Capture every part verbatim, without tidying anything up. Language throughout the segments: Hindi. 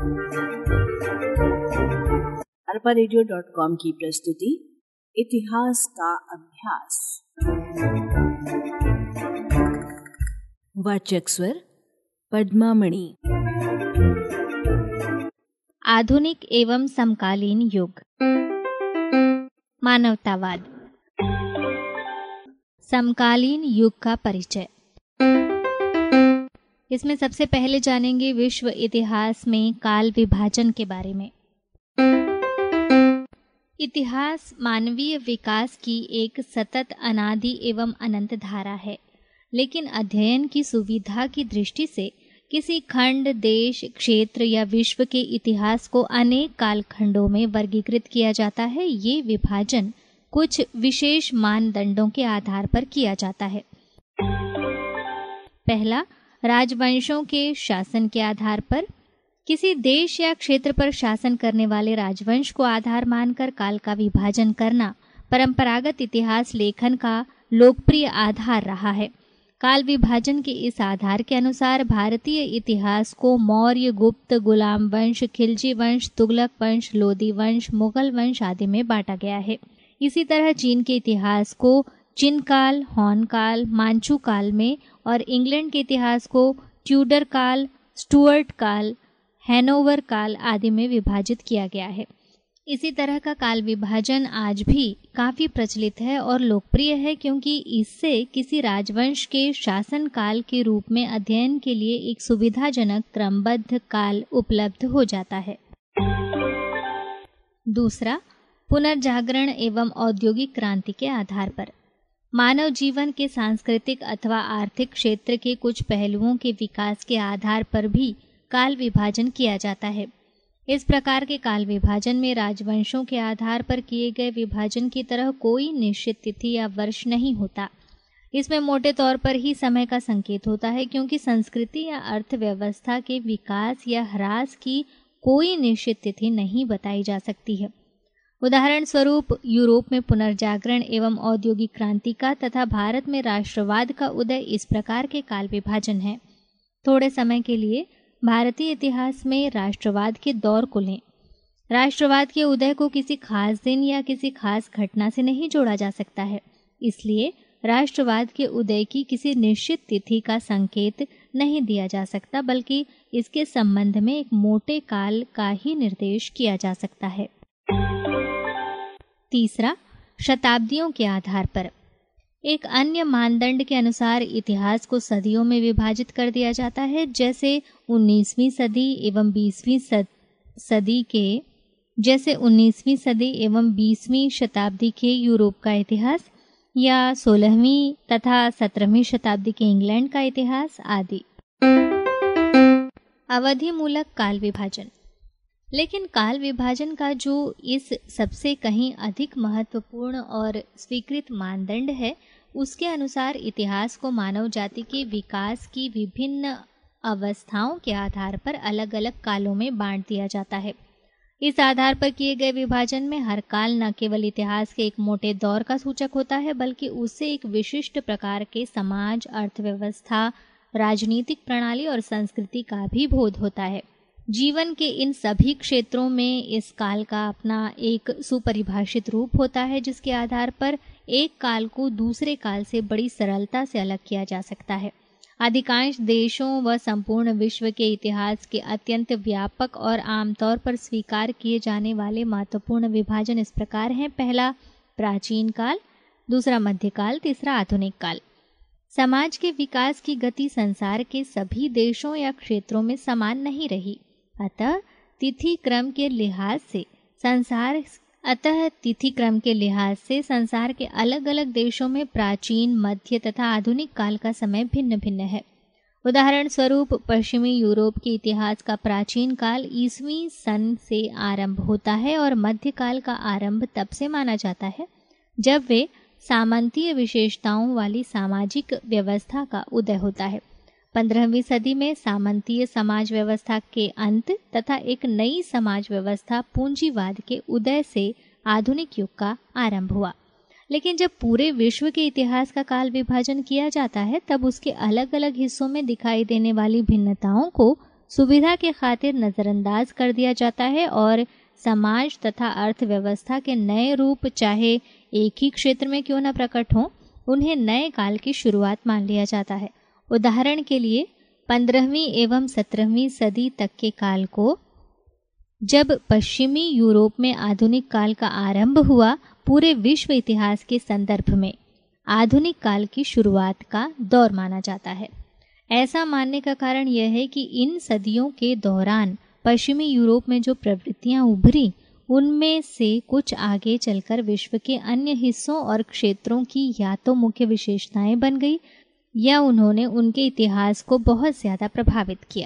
अरपा रेडियो डॉट कॉम की प्रस्तुति इतिहास का अभ्यास। वाचक स्वर पद्मामणि। आधुनिक एवं समकालीन युग। मानवतावाद। समकालीन युग का परिचय। इसमें सबसे पहले जानेंगे विश्व इतिहास में काल विभाजन के बारे में। इतिहास मानवीय विकास की एक सतत, अनादि एवं अनंत धारा है, लेकिन अध्ययन की सुविधा की दृष्टि से किसी खंड, देश, क्षेत्र या विश्व के इतिहास को अनेक कालखंडों में वर्गीकृत किया जाता है। ये विभाजन कुछ विशेष मानदंडों के आधार पर किया जाता है। पहला, राजवंशों के शासन के आधार पर। किसी देश या क्षेत्र पर शासन करने वाले राजवंश को आधार मानकर काल का विभाजन करना परंपरागत इतिहास लेखन का लोकप्रिय आधार रहा है। काल विभाजन के इस आधार के अनुसार भारतीय इतिहास को मौर्य, गुप्त, गुलाम वंश, खिलजी वंश, तुगलक वंश, लोदी वंश, मुगल वंश आदि में बांटा गया है। इसी तरह चीन के इतिहास को चिन काल, हॉन काल, मांचू काल में और इंग्लैंड के इतिहास को ट्यूडर काल, स्टुअर्ट काल, हैनोवर काल आदि में विभाजित किया गया है। इसी तरह का काल विभाजन आज भी काफी प्रचलित है और लोकप्रिय है, क्योंकि इससे किसी राजवंश के शासन काल के रूप में अध्ययन के लिए एक सुविधाजनक क्रमबद्ध काल उपलब्ध हो जाता है। दूसरा, पुनर्जागरण एवं औद्योगिक क्रांति के आधार पर। मानव जीवन के सांस्कृतिक अथवा आर्थिक क्षेत्र के कुछ पहलुओं के विकास के आधार पर भी काल विभाजन किया जाता है। इस प्रकार के काल विभाजन में राजवंशों के आधार पर किए गए विभाजन की तरह कोई निश्चित तिथि या वर्ष नहीं होता। इसमें मोटे तौर पर ही समय का संकेत होता है, क्योंकि संस्कृति या अर्थव्यवस्था के विकास या ह्रास की कोई निश्चित तिथि नहीं बताई जा सकती है। उदाहरण स्वरूप यूरोप में पुनर्जागरण एवं औद्योगिक क्रांति का तथा भारत में राष्ट्रवाद का उदय इस प्रकार के काल विभाजन है। थोड़े समय के लिए भारतीय इतिहास में राष्ट्रवाद के दौर को लें। राष्ट्रवाद के उदय को किसी खास दिन या किसी खास घटना से नहीं जोड़ा जा सकता है, इसलिए राष्ट्रवाद के उदय की किसी निश्चित तिथि का संकेत नहीं दिया जा सकता, बल्कि इसके संबंध में एक मोटे काल का ही निर्देश किया जा सकता है। तीसरा, शताब्दियों के आधार पर। एक अन्य मानदंड के अनुसार इतिहास को सदियों में विभाजित कर दिया जाता है, जैसे उन्नीसवीं सदी एवं बीसवीं सदी के जैसे उन्नीसवीं सदी एवं बीसवीं शताब्दी के यूरोप का इतिहास, या सोलहवीं तथा सत्रहवीं शताब्दी के इंग्लैंड का इतिहास आदि। अवधि मूलक काल विभाजन। लेकिन काल विभाजन का जो इस सबसे कहीं अधिक महत्वपूर्ण और स्वीकृत मानदंड है, उसके अनुसार इतिहास को मानव जाति के विकास की विभिन्न अवस्थाओं के आधार पर अलग अलग कालों में बांट दिया जाता है। इस आधार पर किए गए विभाजन में हर काल न केवल इतिहास के एक मोटे दौर का सूचक होता है, बल्कि उससे एक विशिष्ट प्रकार के समाज, अर्थव्यवस्था, राजनीतिक प्रणाली और संस्कृति का भी बोध होता है। जीवन के इन सभी क्षेत्रों में इस काल का अपना एक सुपरिभाषित रूप होता है, जिसके आधार पर एक काल को दूसरे काल से बड़ी सरलता से अलग किया जा सकता है। अधिकांश देशों व संपूर्ण विश्व के इतिहास के अत्यंत व्यापक और आमतौर पर स्वीकार किए जाने वाले महत्वपूर्ण विभाजन इस प्रकार हैं। पहला, प्राचीन काल। दूसरा, मध्यकाल। तीसरा, आधुनिक काल। समाज के विकास की गति संसार के सभी देशों या क्षेत्रों में समान नहीं रही, अतः तिथि क्रम के लिहाज से संसार अतः तिथि क्रम के लिहाज से संसार के अलग अलग देशों में प्राचीन, मध्य तथा आधुनिक काल का समय भिन्न भिन्न है। उदाहरण स्वरूप पश्चिमी यूरोप के इतिहास का प्राचीन काल ईसवीं सन से आरंभ होता है और मध्यकाल का आरंभ तब से माना जाता है जब वे सामंतीय विशेषताओं वाली सामाजिक व्यवस्था का उदय होता है। पंद्रहवीं सदी में सामंतीय समाज व्यवस्था के अंत तथा एक नई समाज व्यवस्था पूंजीवाद के उदय से आधुनिक युग का आरंभ हुआ। लेकिन जब पूरे विश्व के इतिहास का काल विभाजन किया जाता है, तब उसके अलग अलग हिस्सों में दिखाई देने वाली भिन्नताओं को सुविधा के खातिर नज़रअंदाज कर दिया जाता है और समाज तथा अर्थव्यवस्था के नए रूप चाहे एक ही क्षेत्र में क्यों न प्रकट हों, उन्हें नए काल की शुरुआत मान लिया जाता है। उदाहरण के लिए पंद्रहवीं एवं सत्रहवीं सदी तक के काल को, जब पश्चिमी यूरोप में आधुनिक काल का आरंभ हुआ, पूरे विश्व इतिहास के संदर्भ में आधुनिक काल की शुरुआत का दौर माना जाता है। ऐसा मानने का कारण यह है कि इन सदियों के दौरान पश्चिमी यूरोप में जो प्रवृत्तियां उभरी, उनमें से कुछ आगे चलकर विश्व के अन्य हिस्सों और क्षेत्रों की या तो मुख्य विशेषताएं बन गई या उन्होंने उनके इतिहास को बहुत ज़्यादा प्रभावित किया।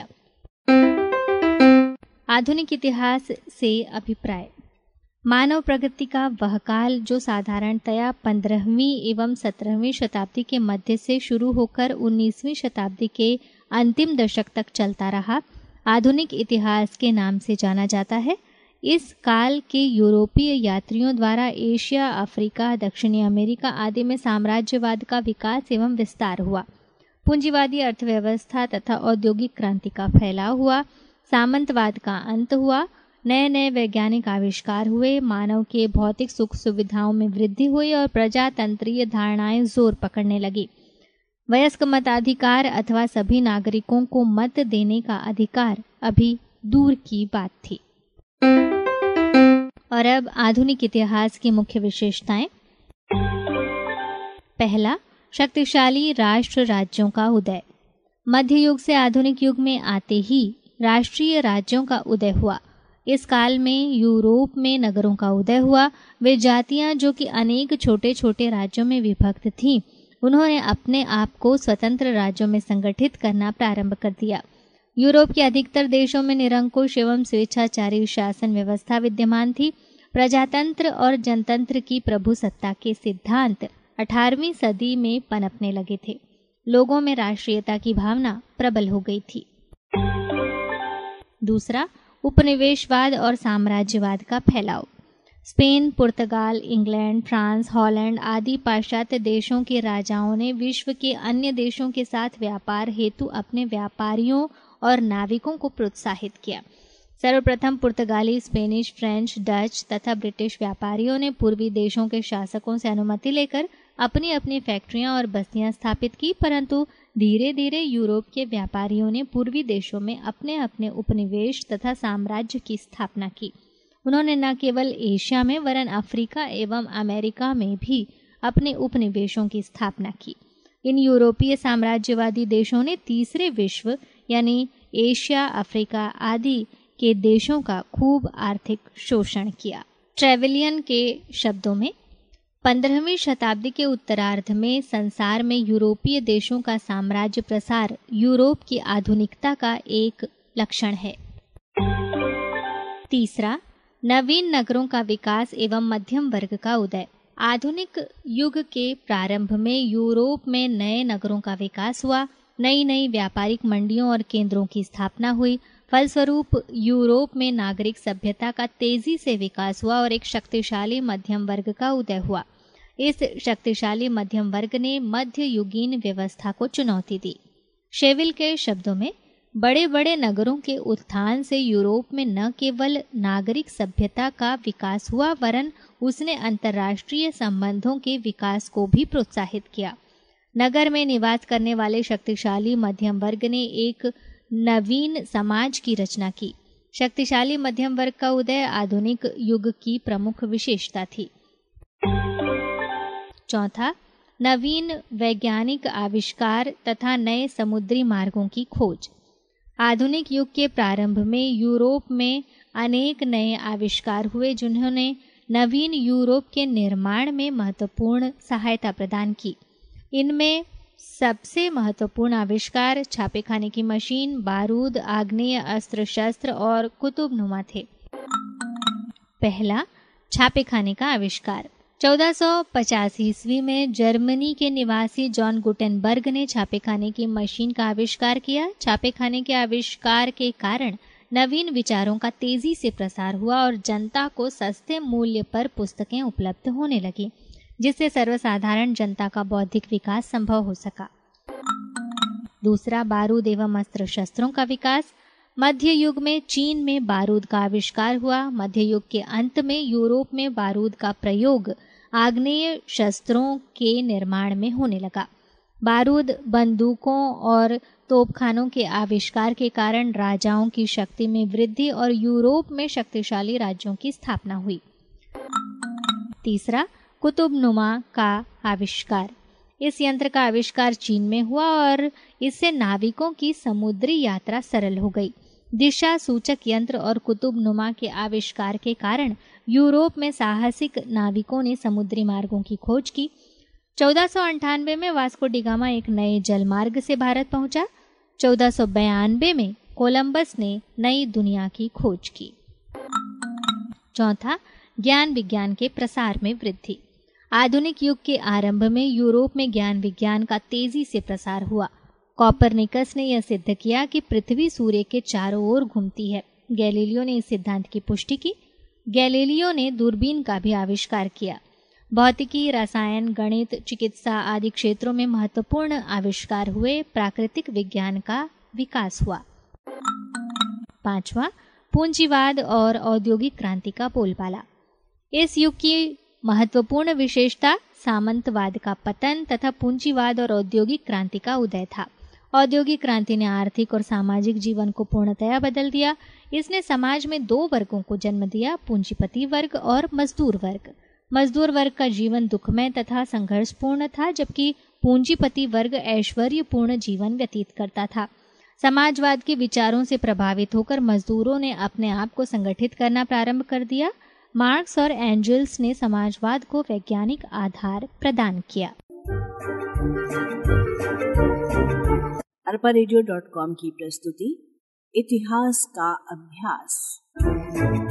आधुनिक इतिहास से अभिप्राय। मानव प्रगति का वह काल जो साधारणतया पंद्रहवीं एवं सत्रहवीं शताब्दी के मध्य से शुरू होकर उन्नीसवीं शताब्दी के अंतिम दशक तक चलता रहा, आधुनिक इतिहास के नाम से जाना जाता है। इस काल के यूरोपीय यात्रियों द्वारा एशिया, अफ्रीका, दक्षिणी अमेरिका आदि में साम्राज्यवाद का विकास एवं विस्तार हुआ। पूंजीवादी अर्थव्यवस्था तथा औद्योगिक क्रांति का फैलाव हुआ। सामंतवाद का अंत हुआ। नए नए वैज्ञानिक आविष्कार हुए। मानव के भौतिक सुख सुविधाओं में वृद्धि हुई और प्रजातंत्रीय धारणाएं जोर पकड़ने लगी। वयस्क मताधिकार अथवा सभी नागरिकों को मत देने का अधिकार अभी दूर की बात थी। और अब आधुनिक इतिहास की मुख्य विशेषताएं। पहला, शक्तिशाली राष्ट्र राज्यों का उदय। मध्य युग से आधुनिक युग में आते ही राष्ट्रीय राज्यों का उदय हुआ। इस काल में यूरोप में नगरों का उदय हुआ। वे जातियां जो कि अनेक छोटे छोटे राज्यों में विभक्त थीं, उन्होंने अपने आप को स्वतंत्र राज्यों में संगठित करना प्रारंभ कर दिया। यूरोप के अधिकतर देशों में निरंकुश एवं स्वेच्छाचारी शासन व्यवस्था विद्यमान थी। प्रजातंत्र और जनतंत्र की प्रभुसत्ता के सिद्धांत अठारहवीं सदी में पनपने लगे थे। लोगों में राष्ट्रीयता की भावना प्रबल हो गई थी। दूसरा, उपनिवेशवाद और साम्राज्यवाद का फैलाव। स्पेन, पुर्तगाल, इंग्लैंड, फ्रांस, हॉलैंड आदि पाश्चात्य देशों के राजाओं ने विश्व के अन्य देशों के साथ व्यापार हेतु अपने व्यापारियों और नाविकों को प्रोत्साहित किया। सर्वप्रथम पुर्तगाली, स्पेनिश, फ्रेंच, डच तथा ब्रिटिश व्यापारियों ने पूर्वी देशों के शासकों से अनुमति लेकर अपनी अपनी फैक्ट्रियां और बस्तियां स्थापित की, परंतु धीरे धीरे यूरोप के व्यापारियों ने पूर्वी देशों में अपने अपने उपनिवेश तथा साम्राज्य की स्थापना की। उन्होंने न केवल एशिया में वरन अफ्रीका एवं अमेरिका में भी अपने उपनिवेशों की स्थापना की। इन यूरोपीय साम्राज्यवादी देशों ने तीसरे विश्व यानी एशिया, अफ्रीका आदि के देशों का खूब आर्थिक शोषण किया। ट्रेवेलियन के शब्दों में, पंद्रहवीं शताब्दी के उत्तरार्ध में संसार में यूरोपीय देशों का साम्राज्य प्रसार यूरोप की आधुनिकता का एक लक्षण है। तीसरा, नवीन नगरों का विकास एवं मध्यम वर्ग का उदय। आधुनिक युग के प्रारंभ में यूरोप में नए नगरों का विकास हुआ। नई नई व्यापारिक मंडियों और केंद्रों की स्थापना हुई। फलस्वरूप यूरोप में नागरिक सभ्यता का तेजी से विकास हुआ और एक शक्तिशाली मध्यम वर्ग का उदय हुआ। इस शक्तिशाली मध्यम वर्ग ने मध्य युगीन व्यवस्था को चुनौती दी। शेविल के शब्दों में, बड़े बड़े नगरों के उत्थान से यूरोप में न केवल नागरिक सभ्यता का विकास हुआ वरन उसने अंतर्राष्ट्रीय संबंधों के विकास को भी प्रोत्साहित किया। नगर में निवास करने वाले शक्तिशाली मध्यम वर्ग ने एक नवीन समाज की रचना की। शक्तिशाली मध्यम वर्ग का उदय आधुनिक युग की प्रमुख विशेषता थी। चौथा, नवीन वैज्ञानिक आविष्कार तथा नए समुद्री मार्गों की खोज। आधुनिक युग के प्रारंभ में यूरोप में अनेक नए आविष्कार हुए जिन्होंने नवीन यूरोप के निर्माण में महत्वपूर्ण सहायता प्रदान की। इनमें सबसे महत्वपूर्ण आविष्कार छापेखाने की मशीन, बारूद, आग्नेय अस्त्र शस्त्र और कुतुबनुमा थे। पहला, छापेखाने का आविष्कार। चौदह सौ पचास ईस्वी में जर्मनी के निवासी जॉन गुटेनबर्ग ने छापेखाने की मशीन का आविष्कार किया। छापेखाने के आविष्कार के कारण नवीन विचारों का तेजी से प्रसार हुआ और जनता को सस्ते मूल्य पर पुस्तकें उपलब्ध होने लगी, जिससे सर्वसाधारण जनता का बौद्धिक विकास संभव हो सका। दूसरा, बारूद एवं अस्त्र शस्त्रों का विकास। मध्य युग में चीन में बारूद का आविष्कार हुआ। मध्य युग के अंत में यूरोप में बारूद का प्रयोग आग्नेय शस्त्रों के निर्माण में होने लगा। बारूद, बंदूकों और तोपखानों के आविष्कार के कारण राजाओं की शक्ति में वृद्धि और यूरोप में शक्तिशाली राज्यों की स्थापना हुई। तीसरा, कुतुबनुमा का आविष्कार। इस यंत्र का आविष्कार चीन में हुआ और इससे नाविकों की समुद्री यात्रा सरल हो गई। दिशा सूचक यंत्र और कुतुबनुमा के आविष्कार के कारण यूरोप में साहसिक नाविकों ने समुद्री मार्गों की खोज की। चौदह सौ अंठानवे में वास्को डी गामा एक नए जलमार्ग से भारत पहुंचा। चौदह सौ बयानबे में कोलंबस ने नई दुनिया की खोज की। चौथा, ज्ञान विज्ञान के प्रसार में वृद्धि। आधुनिक युग के आरंभ में यूरोप में ज्ञान विज्ञान का तेजी से प्रसार हुआ। कॉपरनिकस ने यह सिद्ध किया कि पृथ्वी सूर्य के चारों ओर घूमती है। गैलीलियो ने इस सिद्धांत की पुष्टि की। गैलीलियो ने दूरबीन का भी आविष्कार किया। भौतिकी, रसायन, गणित, चिकित्सा आदि क्षेत्रों में महत्वपूर्ण आविष्कार हुए। प्राकृतिक विज्ञान का विकास हुआ। पांचवा, पूंजीवाद और औद्योगिक क्रांति का बोलबाला। इस युग की महत्वपूर्ण विशेषता सामंतवाद का पतन तथा पूंजीवाद और औद्योगिक क्रांति का उदय था। औद्योगिक क्रांति ने आर्थिक और सामाजिक जीवन को पूर्णतया बदल दिया। इसने समाज में दो वर्गों को जन्म दिया, पूंजीपति वर्ग और मजदूर वर्ग। मजदूर वर्ग का जीवन दुखमय तथा संघर्षपूर्ण था, जबकि पूंजीपति वर्ग ऐश्वर्यपूर्ण जीवन व्यतीत करता था। समाजवाद के विचारों से प्रभावित होकर मजदूरों ने अपने आप को संगठित करना प्रारंभ कर दिया। मार्क्स और एंजल्स ने समाजवाद को वैज्ञानिक आधार प्रदान किया। अरपा रेडियो डॉट कॉम की प्रस्तुति इतिहास का अभ्यास।